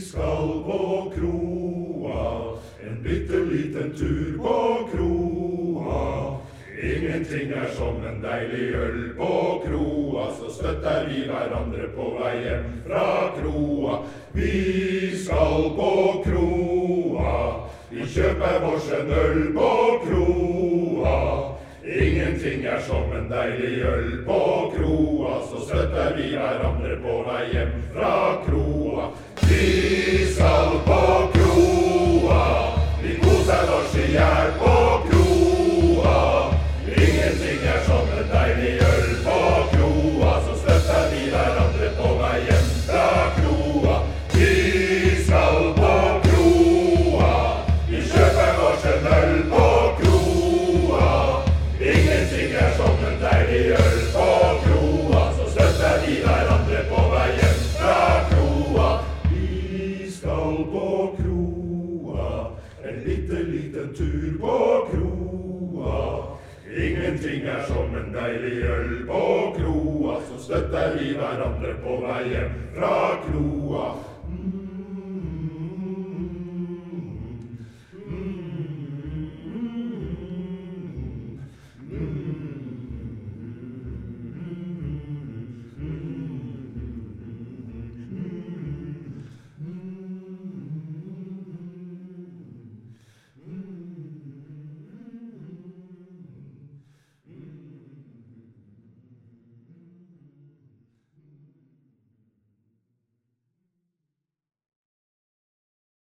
skal på kroa, en bitteliten tur på kroa. Ingenting som en deilig øl på kroa, så støtter vi hverandre på vei hjem fra kroa. Vi skal på kroa, vi kjøper oss en øl på kroa. Ingenting som en deilig øl på kroa, så støtter vi hverandre på vei hjem fra kroa. Vi skal på kroa, vi koser oss i hjel på kroa. Ingenting som en deilig øl på kroa, så støtter vi hverandre på vei hjem fra kroa. Vi skal på kroa, vi kjøper oss en øl på kroa. Ingenting som en deilig øl på kroa, så støtter vi hverandre på vei hjem fra kroa. Vi skal på kroa, en bitteliten tur på kroa. Ingenting som en deilig øl på kroa, så støtter vi hverandre på vei hjem fra kroa.